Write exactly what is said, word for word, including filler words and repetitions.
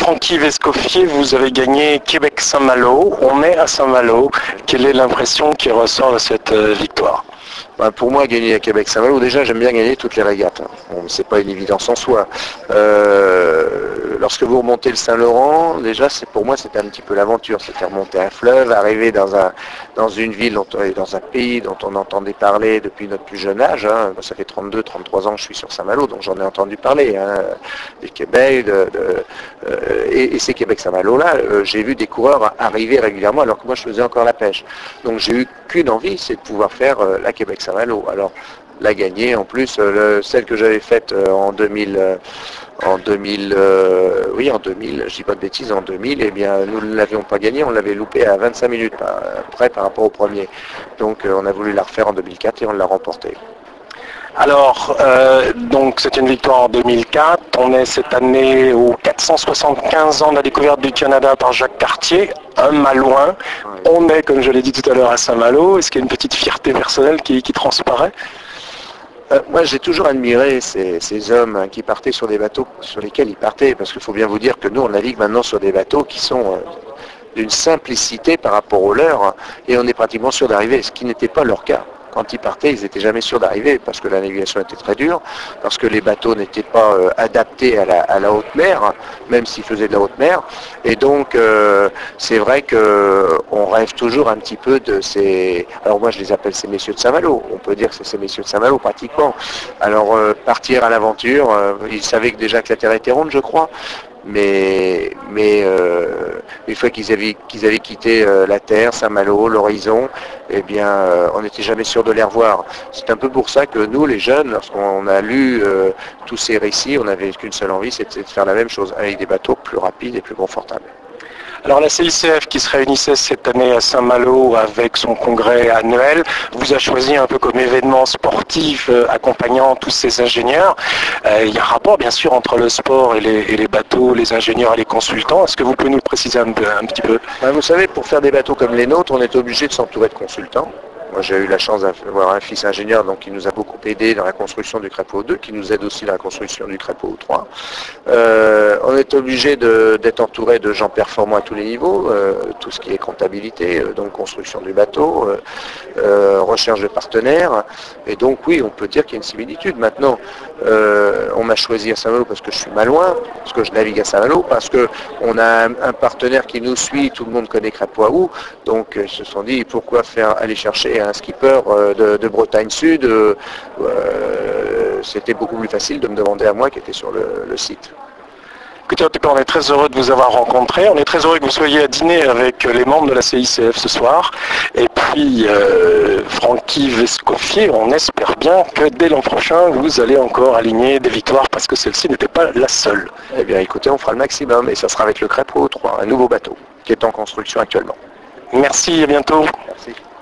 Francky Vescoffier, vous avez gagné Québec-Saint-Malo. On est à Saint-Malo. Quelle est l'impression qui ressort de cette euh, victoire? Ben, pour moi, gagner à Québec-Saint-Malo, déjà, j'aime bien gagner toutes les régates. Bon, c'est pas une évidence en soi. Euh, lorsque vous remontez le Saint-Laurent, déjà, c'est pour moi, c'était un petit peu l'aventure. C'était remonter un fleuve, arriver dans un dans une ville, dont, dans un pays dont on entendait parler depuis notre plus jeune âge. Hein. Ça fait trente-deux, trente-trois ans que je suis sur Saint-Malo, donc j'en ai entendu parler. Hein, du Québec, de, de, euh, et, et ces Québec-Saint-Malo-là, euh, j'ai vu des coureurs arriver régulièrement, alors que moi, je faisais encore la pêche. Donc, j'ai eu qu'une envie, c'est de pouvoir faire euh, la Québec-Saint-Malo. Alors, la gagner, en plus, euh, le, celle que j'avais faite euh, en deux mille, euh, en deux mille, euh, oui, en deux mille, je dis pas de bêtises, en deux mille, eh bien, nous ne l'avions pas gagnée, on l'avait loupé à vingt-cinq minutes par, près par rapport au premier. Donc, euh, on a voulu la refaire en deux mille quatre et on l'a remportée. Alors, euh, donc c'est une victoire en deux mille quatre. On est cette année aux quatre cent soixante-quinze ans de la découverte du Canada par Jacques Cartier, un Malouin. On est, comme je l'ai dit tout à l'heure, à Saint-Malo. Est-ce qu'il y a une petite fierté personnelle qui, qui transparaît? Euh, moi, j'ai toujours admiré ces, ces hommes hein, qui partaient sur des bateaux sur lesquels ils partaient, parce qu'il faut bien vous dire que nous, on navigue maintenant sur des bateaux qui sont euh, d'une simplicité par rapport aux leurs, hein, et on est pratiquement sûr d'arriver, ce qui n'était pas leur cas. Quand ils partaient, ils n'étaient jamais sûrs d'arriver parce que la navigation était très dure, parce que les bateaux n'étaient pas euh, adaptés à la, à la haute mer, hein, même s'ils faisaient de la haute mer. Et donc, euh, c'est vrai qu'on rêve toujours un petit peu de ces... Alors moi, je les appelle ces messieurs de Saint-Malo. On peut dire que c'est ces messieurs de Saint-Malo, pratiquement. Alors, euh, partir à l'aventure, euh, ils savaient que déjà que la Terre était ronde, je crois. Mais, mais euh, une fois qu'ils avaient, qu'ils avaient quitté euh, la Terre, Saint-Malo, l'horizon, eh bien, euh, on n'était jamais sûr de les revoir. C'est un peu pour ça que nous, les jeunes, lorsqu'on a lu euh, tous ces récits, on n'avait qu'une seule envie, c'était de faire la même chose, avec des bateaux plus rapides et plus confortables. Alors la C I C F qui se réunissait cette année à Saint-Malo avec son congrès annuel vous a choisi un peu comme événement sportif euh, accompagnant tous ces ingénieurs. Euh, il y a un rapport bien sûr entre le sport et les, et les bateaux, les ingénieurs et les consultants. Est-ce que vous pouvez nous le préciser un, peu, un petit peu? Ben, vous savez, pour faire des bateaux comme les nôtres, on est obligé de s'entourer de consultants. Moi, j'ai eu la chance d'avoir un fils ingénieur donc, qui nous a beaucoup aidé dans la construction du Crépeau deux, qui nous aide aussi dans la construction du Crépeau trois. Euh, on est obligé d'être entouré de gens performants à tous les niveaux, euh, tout ce qui est comptabilité, euh, donc construction du bateau, euh, euh, recherche de partenaires. Et donc oui, on peut dire qu'il y a une similitude. Maintenant, euh, on m'a choisi à Saint-Malo parce que je suis malouin, parce que je navigue à Saint-Malo, parce qu'on a un, un partenaire qui nous suit, tout le monde connaît Crépeau, donc ils se sont dit pourquoi faire aller chercher un skipper de, de Bretagne Sud, euh, c'était beaucoup plus facile de me demander à moi qui était sur le, le site. Écoutez, en tout cas, on est très heureux de vous avoir rencontré. On est très heureux que vous soyez à dîner avec les membres de la C I C F ce soir. Et puis, euh, Francky Vescoffier, on espère bien que dès l'an prochain, vous allez encore aligner des victoires parce que celle-ci n'était pas la seule. Eh bien, écoutez, on fera le maximum et ça sera avec le Crépeau trois, un nouveau bateau qui est en construction actuellement. Merci, à bientôt. Merci.